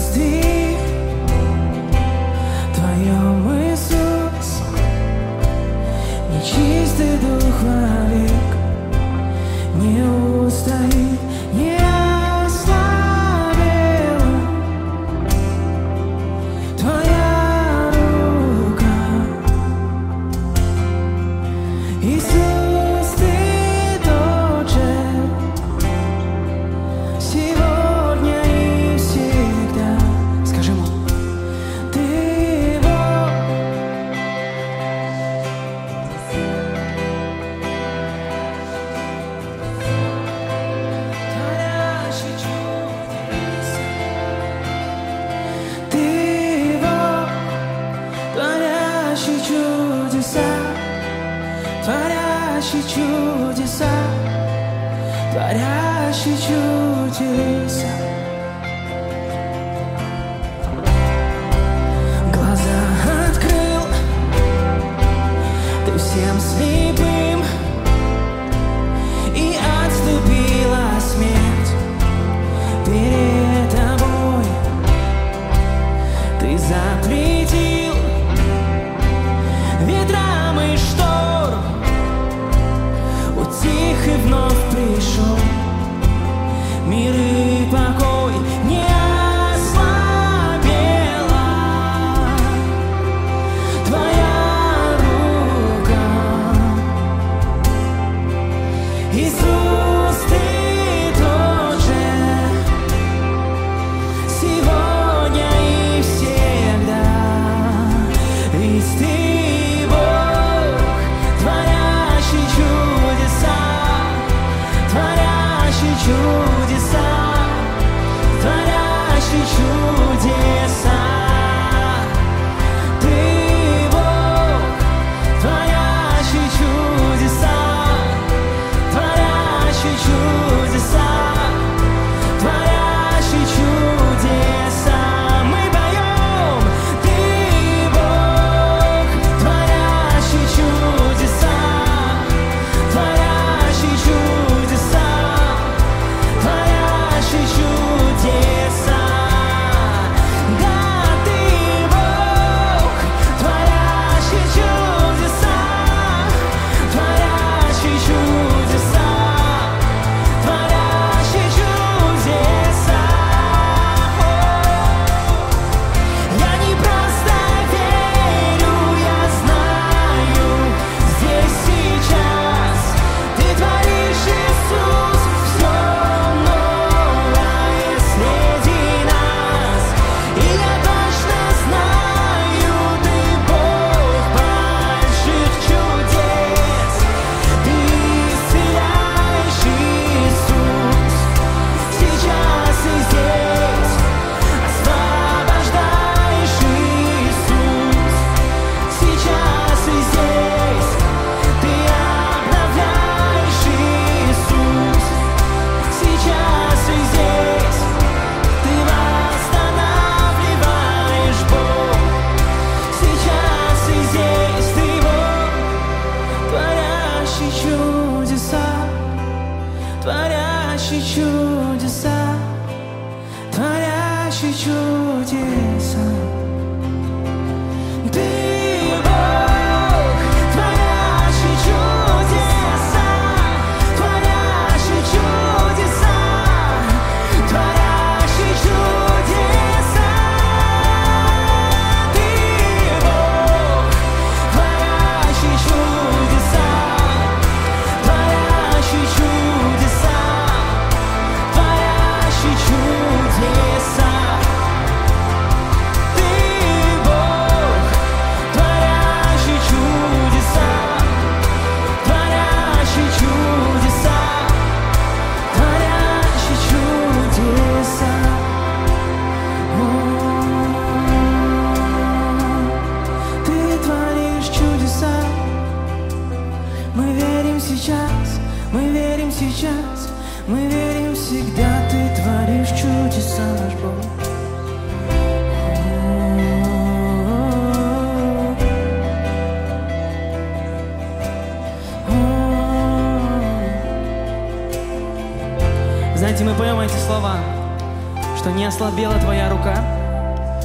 милости Твоем, Иисус, нечистый дух вовек не устоит, не ослабел. Твоя рука, Иисус, Ты тот же, сегодня и всегда. Скажи ему: Ты Бог, творящий чудеса. Ты Бог, творящий чудеса, творящий чудеса, творящий чудеса. Глаза открыл Ты всем слепым, и отступила смерть перед Тобой. Ты запретил ветрам и шторм, утих и вновь пришел мир и покой. Не ослабела Твоя рука, Иисус, Ты тот же, сегодня и всегда. Ведь Ты Бог, творящий чудеса, творящий чудеса, творящий чудеса. Ты Бог, творящий чудеса, творящий чудеса, творящий чудеса. Мы поем: Ты Бог, творящий чудеса, творящий чудеса, творящий чудеса. Да, Ты Бог, творящий чудеса, творящий чудеса, творящий чудеса. Я не просто верю, я знаю, здесь сейчас Ты творишь, Иисус, все новое среди нас. И я точно знаю, Ты Бог больших чудес. Ты исцеляешь, Иисус, сейчас и здесь. Освобождаешь, Иисус, сейчас и здесь. Ты обновляешь, Иисус, сейчас и здесь. Ты восстанавливаешь, Бог, сейчас и здесь. Ты Бог, творящий чудеса, творящий чудеса, творящий чудеса. Ты Бог, творящий чудеса, творящий чудеса, творящий чудеса. Ты Бог, творящий чудеса, творящий чудеса, творящий чудеса. Ты Бог, творящий чудеса, творящий чудеса, творящий чудеса. Ты творишь чудеса. Мы верим сейчас, мы верим сейчас, мы верим всегда. Ты творишь чудеса, наш Бог. Знаете, мы поем эти слова, что не ослабела Твоя рука,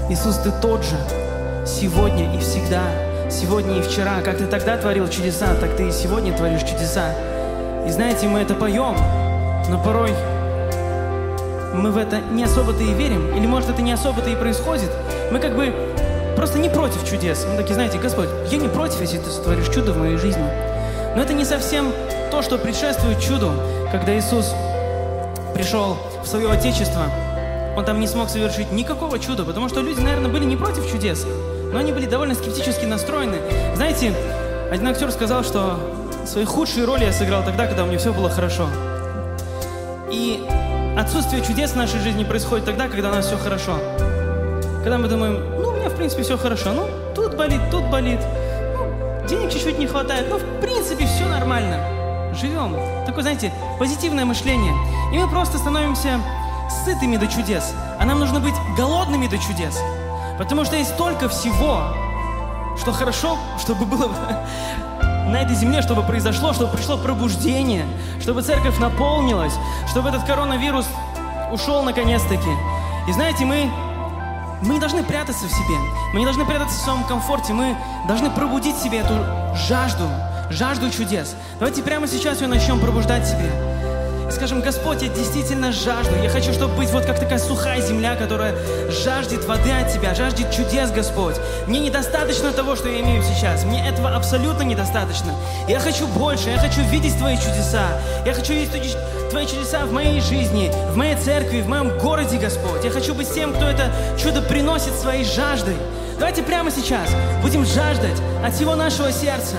Иисус, Ты тот же, сегодня и всегда, сегодня и вчера. Как Ты тогда творил чудеса, так Ты и сегодня творишь чудеса. И знаете, мы это поем, но порой мы в это не особо-то и верим, или может это не особо-то и происходит. Мы как бы просто не против чудес. Мы такие, знаете, Господь, я не против, если Ты сотворишь чудо в моей жизни. Но это не совсем то, что предшествует чуду. Когда Иисус пришел в свое Отечество, Он там не смог совершить никакого чуда, потому что люди, наверное, были не против чудес, но они были довольно скептически настроены. Знаете, один актер сказал, что свои худшие роли я сыграл тогда, когда у меня все было хорошо. И отсутствие чудес в нашей жизни происходит тогда, когда у нас все хорошо. Когда мы думаем, ну, у меня, в принципе, все хорошо. Ну, тут болит. Ну, денег чуть-чуть не хватает. Ну, в принципе, все нормально. Живем. Такое, знаете, позитивное мышление. И мы просто становимся сытыми до чудес. А нам нужно быть голодными до чудес. Потому что есть столько всего, что хорошо, чтобы было на этой земле, чтобы произошло, чтобы пришло пробуждение, чтобы церковь наполнилась, чтобы этот коронавирус ушел наконец-таки. И знаете, мы не должны прятаться в себе, мы не должны прятаться в своем комфорте, мы должны пробудить в себе эту жажду чудес. Давайте прямо сейчас ее начнем пробуждать в себе. И скажем, Господь, я действительно жажду. Я хочу, чтобы быть вот как такая сухая земля, которая жаждет воды от Тебя, жаждет чудес, Господь. Мне недостаточно того, что я имею сейчас. Мне этого абсолютно недостаточно. Я хочу больше, я хочу видеть Твои чудеса. Я хочу видеть Твои чудеса в моей жизни, в моей церкви, в моем городе, Господь. Я хочу быть тем, кто это чудо приносит своей жаждой. Давайте прямо сейчас будем жаждать от всего нашего сердца.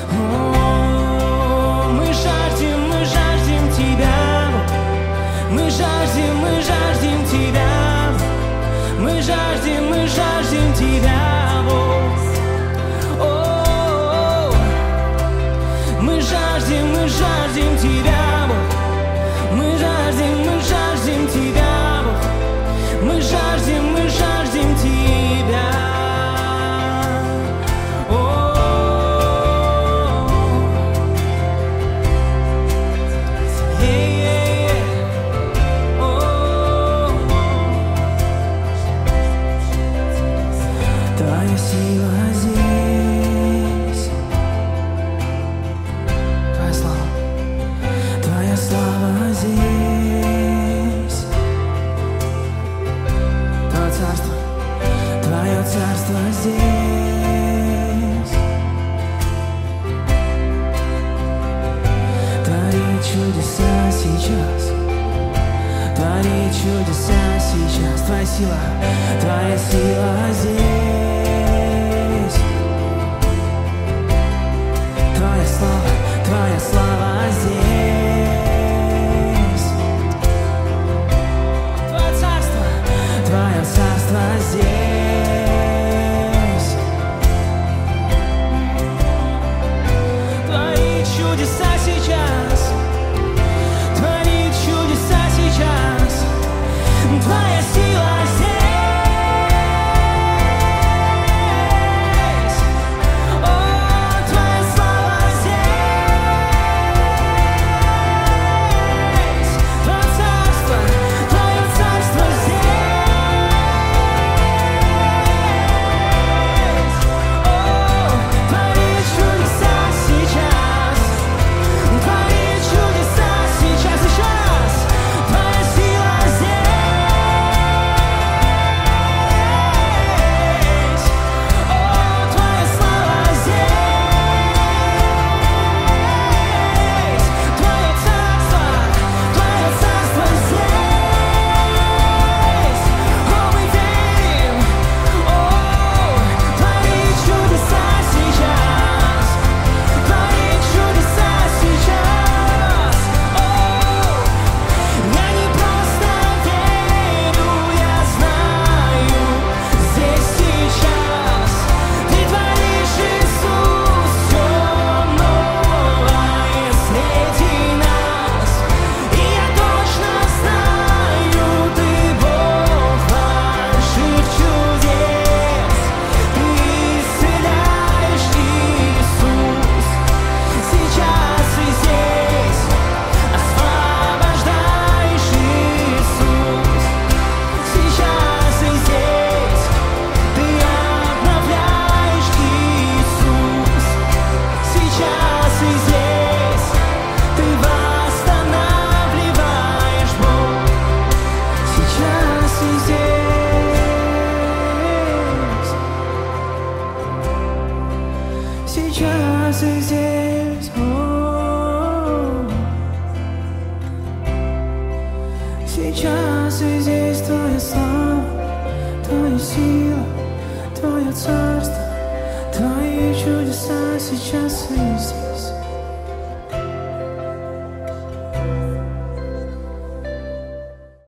Мы жаждем Тебя. Мы жаждем Тебя. Мы жаждем Тебя. Мы жаждем Тебя. Мы жаждем Тебя. Мы жаждем Тебя. Твоя сила здесь. Твоя слава здесь. Твое царство здесь. Твои чудеса сейчас. Твои чудеса сейчас. Твоя сила здесь. сила, Твое царство, Твои чудеса сейчас и здесь.